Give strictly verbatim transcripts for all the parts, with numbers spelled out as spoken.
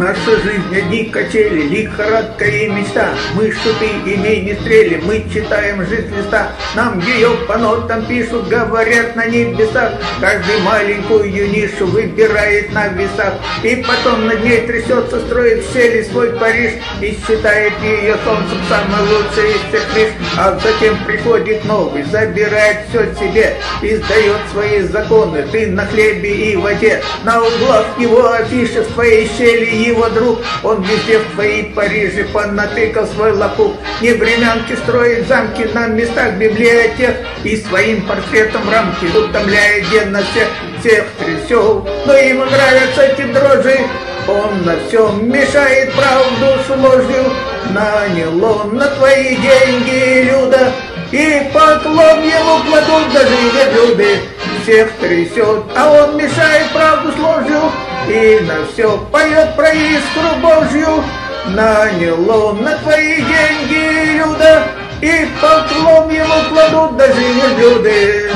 Наша жизнь одни качели, лихорадка и мечта. Мы шуты и министрели, мы читаем жизнь листа. Нам ее по нотам пишут, говорят на небесах. Каждый маленькую нишу выбирает на весах. И потом над ней трясется, строит в щели свой Париж. И считает ее солнцем самый лучший из всех лишь. А затем приходит новый, забирает все себе. И сдает свои законы, ты на хлебе и воде. На углах его афиши, в твоей щели его друг. Он везде в твоей Париже понатыкал свой лопух. Не времянки строит замки на местах библиотек. И своим портретом рамки утомляет денно всех, всех трясет. Но ему нравятся эти дрожжи. Он на всем мешает правду с ложью. Нанял он на твои деньги Люда. И поклон ему кладут даже верблюды. Всех трясет, а он мешает правду с ложью. И на все поет про искру Божью. Нанял он на твои деньги Люда. И поклон ему кладут даже верблюды.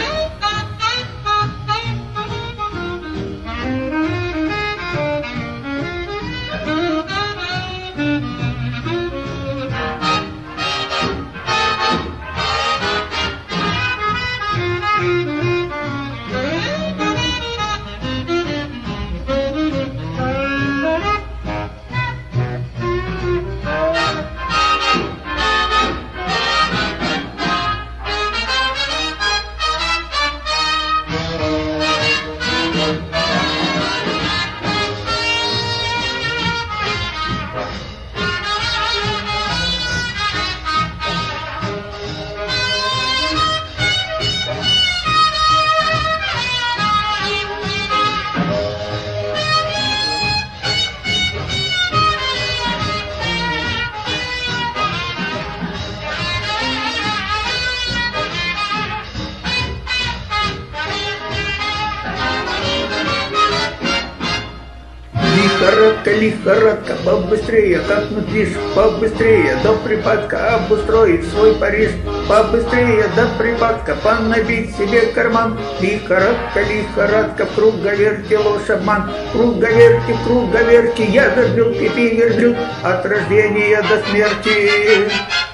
Лихорадка, лихорадка, побыстрее, как внутри, побыстрее, до припадка обустроить свой Париж, побыстрее, до припадка, понабить себе карман. Лихорадка, лихорадка, в круговерте ложь обман, в круговерте, в круговерте, я верблюд, и ты верблюд, от рождения до смерти.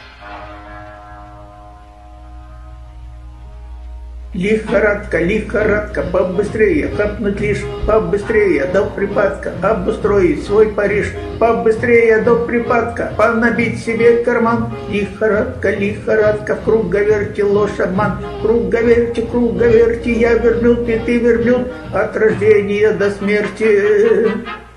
Лихорадка, лихорадка, побыстрее, капнуть лишь, побыстрее, до припадка, обустроить свой Париж, побыстрее, до припадка, понабить себе карман. Лихорадка, лихорадка, в круговерте ложь обман, в круговерте, в круговерте, я верблюд, и ты верблюд, от рождения до смерти.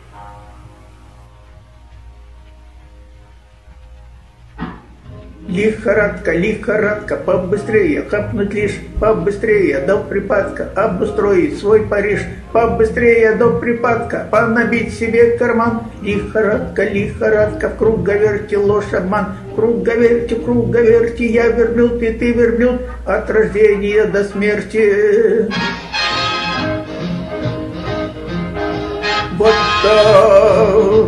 Лихорадка, лихорадка, побыстрее, капнуть лишь, побыстрее, до припадка, обустроить свой Париж, побыстрее, до припадка, понабить себе карман. Лихорадка, лихорадка, в круговерте ложь обман, в круговерте, в круговерте, я верблюд, и ты верблюд, от рождения до смерти. Вот так,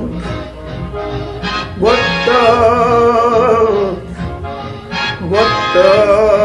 вот так. What the